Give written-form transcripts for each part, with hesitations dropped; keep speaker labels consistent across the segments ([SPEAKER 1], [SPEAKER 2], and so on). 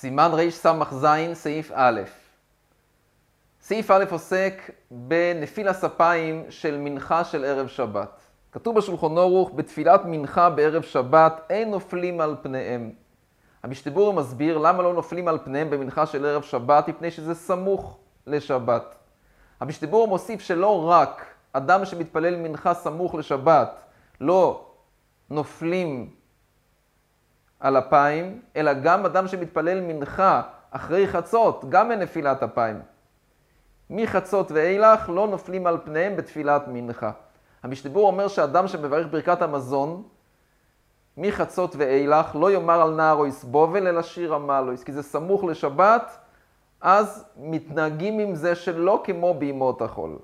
[SPEAKER 1] סימן רס"ז סעיף א'. סעיף א' עוסק בנפיל הספיים של מנחה של ערב שבת. כתוב בשולחן ערוך, בתפילת מנחה בערב שבת אין נופלים על פניהם. המשתברור מסביר למה לא נופלים על פניהם במנחה של ערב שבת, מפני שזה סמוך לשבת. המשתברור מוסיף שלא רק אדם שמתפלל מנחה סמוך לשבת לא נופלים על אפיים, אלא גם אדם שמתפלל מנחה אחרי חצות, גם אין נפילת אפיים. מחצות ואילך לא נופלים על פניהם בתפילת מנחה. המשתברור אומר שאדם שמברך ברכת המזון, מחצות ואילך לא יאמר על נער או יסבובל, אלא שיר המעלויס, כי זה סמוך לשבת, אז מתנהגים עם זה שלא כמו בימות החול.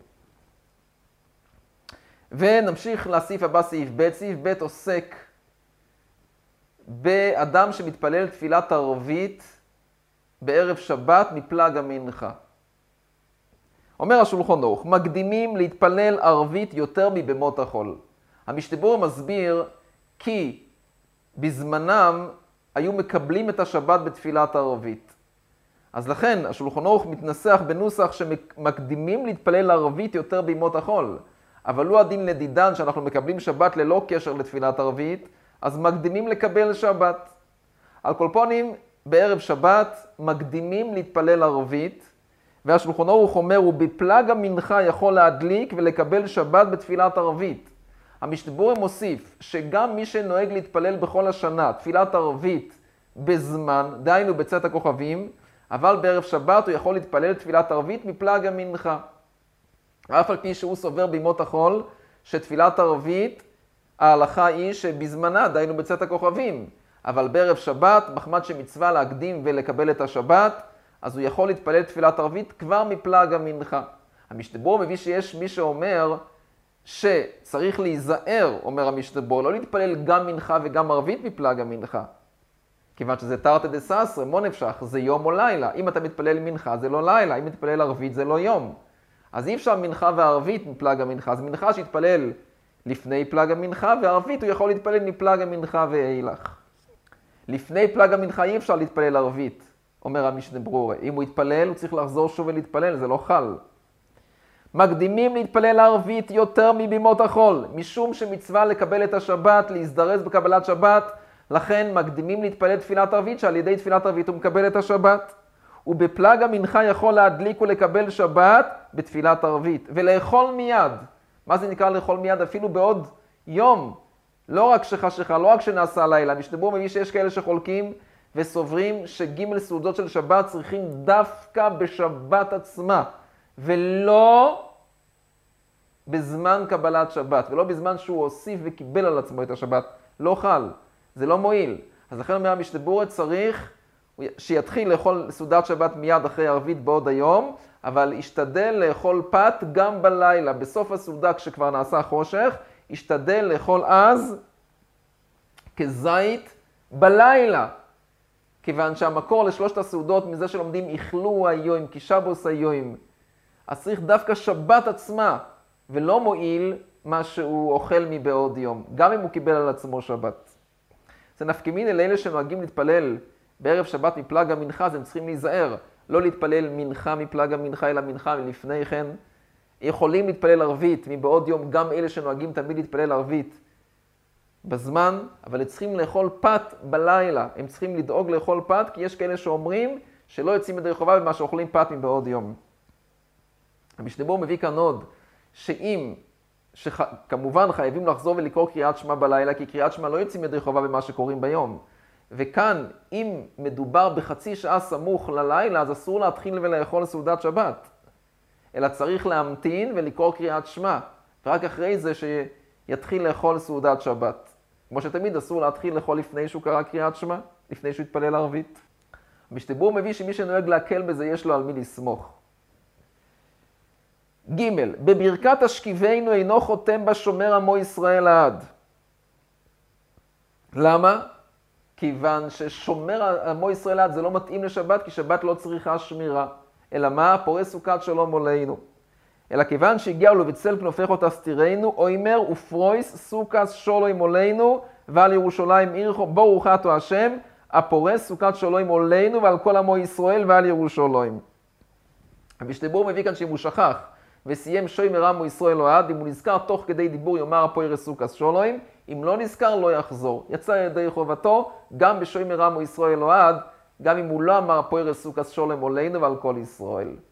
[SPEAKER 1] ונמשיך לסעיף הבא, סעיף ב'. סעיף ב' עוסק באדם שמתפלל תפילת ערבית בערב שבת מפלג המנחה. אומר השולחן ערוך, מקדימים להתפלל ערבית יותר מבמות החול. המשתברור מסביר כי בזמנם היו מקבלים את השבת בתפילת ערבית. אז לכן השולחן ערוך מתנסח בנוסח שמקדימים להתפלל ערבית יותר בימות החול. אבל לא הדין לדידן שאנחנו מקבלים שבת ללא קשר לתפילת ערבית, אז מקדימים לקבל שבת. על כל פנים, בערב שבת מקדימים להתפלל ערבית, והשולחן ערוך אומר, ובפלג המנחה יכול להדליק ולקבל שבת בתפילת ערבית. המשתברור מוסיף שגם מי שנוהג להתפלל בכל השנה, תפילת ערבית בזמן, דהיינו בצאת הכוכבים, אבל בערב שבת הוא יכול להתפלל תפילת ערבית מפלג המנחה. אף על פי שהוא סובר בימות החול, שתפילת ערבית, ההלכה היא שבזמנה, דהיינו בצאת הכוכבים, אבל בערב שבת, מחמד שמצווה להקדים ולקבל את השבת, אז הוא יכול להתפלל תפילת ערבית כבר מפלג המנחה. המשתברור מביא שיש מי שאומר שצריך להיזהר, אומר המשתברור, לא להתפלל גם מנחה וגם ערבית מפלג המנחה. כיוון שזה תרתי דססרא, מו נפשך, זה יום או לילה. אם אתה מתפלל מנחה זה לא לילה, אם מתפלל ערבית זה לא יום. אז אי אפשר מנחה וערבית מפלג המנחה. אז מנחה שיתפלל לפני פלג המנחה, וערבית הוא יכול להתפלל מפלג המנחה ואילך. לפני פלג המנחה אי אפשר להתפלל ערבית, אומר המשתברור. אם הוא יתפלל, הוא צריך לחזור שוב ולהתפלל, זה לא חל. מקדימים להתפלל ערבית יותר מבימות החול, משום שמצווה לקבל את השבת, להזדרז בקבלת שבת, לכן מקדימים להתפלל תפילת ערבית, שעל ידי תפילת ערבית הוא מקבל את השבת. ובפלג המנחה יכול להדליק ולקבל שבת בתפילת ערבית, ולאכול מיד. מה זה נקרא לאכול מיד? אפילו בעוד יום. לא רק שחשיכה, לא רק שנעשה לילה. המשתברור מביא שיש כאלה שחולקים וסוברים שג' סעודות של שבת צריכים דווקא בשבת עצמה, ולא בזמן קבלת שבת, ולא בזמן שהוא הוסיף וקיבל על עצמו את השבת. לא חל, זה לא מועיל. אז לכן אומר המשתברור צריך שיתחיל לאכול סעודת שבת מיד אחרי ערבית בעוד היום, אבל ישתדל לאכול פת גם בלילה. בסוף הסעודה כשכבר נעשה חושך, ישתדל לאכול אז כזית בלילה. כיוון שהמקור לשלושת הסעודות מזה שלומדים איכלו היום, כי שבוס היום. אז צריך דווקא שבת עצמה, ולא מועיל מה שהוא אוכל מבעוד יום, גם אם הוא קיבל על עצמו שבת. זה נפקמין אל אלה שנוהגים להתפלל בערב שבת מפלג המנחה, אז הם צריכים להיזהר. לא להתפלל מנחה מפלג המנחה, אלא מנחה ולפני כן. יכולים להתפלל ערבית מבעוד יום, גם אלה שנוהגים תמיד להתפלל ערבית בזמן, אבל הם צריכים לאכול פת בלילה. הם צריכים לדאוג לאכול פת, כי יש כאלה שאומרים שלא יוצאים ידי חובה במה שאוכלים פת מבעוד יום. המשתברור מביא כאן עוד, כמובן חייבים לחזור ולקרוא קריאת שמע בלילה, כי קריאת שמע לא יוצאים ידי חובה במה שקוראים ביום. וכאן, אם מדובר בחצי שעה סמוך ללילה, אז אסור להתחיל ולאכול סעודת שבת. אלא צריך להמתין ולקרוא קריאת שמע, ורק אחרי זה שיתחיל לאכול סעודת שבת. כמו שתמיד אסור להתחיל לאכול לפני שהוא קרא קריאת שמע, לפני שהוא יתפלל ערבית. המשתברור מביא שמי שנוהג להקל בזה יש לו על מי לסמוך. ג' בברכת השכיבנו אינו חותם בה שומר עמו ישראל לעד. למה? כיוון ששומר עמו ישראל לעד זה לא מתאים לשבת, כי שבת לא צריכה שמירה. אלא מה? פורס סוכת שלום עלינו. אלא כיוון שהגיע לו בצל כנופך אותה סתירנו, אוימר ופרויס סוכת שלום עלינו, ועל ירושלים עירך בו רוחתו השם, הפורס סוכת שלום עלינו ועל כל עמו ישראל ועל ירושלים. המשתבור מביא כאן שאם הוא שכח וסיים שוימר עמו ישראל אוהד, אם הוא נזכר תוך כדי דיבור יאמר הפורס סוכת שלום, אם לא נזכר לא יחזור. יצא ידי חובתו גם בשוימר עמו ישראל אוהד, גם אם הוא לא אמר הפורס סוכת שלום עלינו ועל כל ישראל.